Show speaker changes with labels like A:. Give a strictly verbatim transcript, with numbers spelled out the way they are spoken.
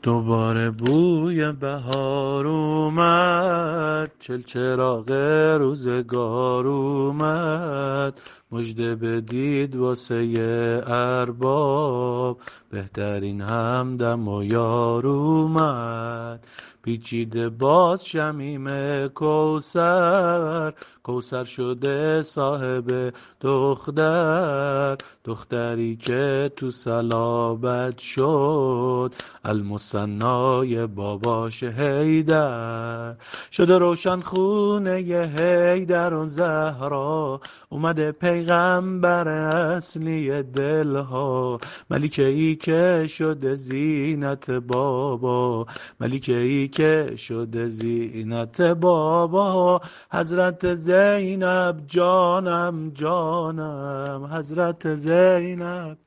A: دوباره بوی بهار اومد، چل چراغ روزگار اومد. مژده بدید واسه ارباب، بهترین همدم و یار اومد. پیچیده باز شمیم کوثر، کوثر شده صاحب دختر. دختری که تو صلابت شد المثنای باباش حیدر. شده روشن خونه ی حیدر و زهرا، اومده پیغمبر اصلی دلها. ملیکه ای که شده زینت بابا، ملیکه ای که شده زینت بابا. حضرت زینب جانم جانم، حضرت زینب.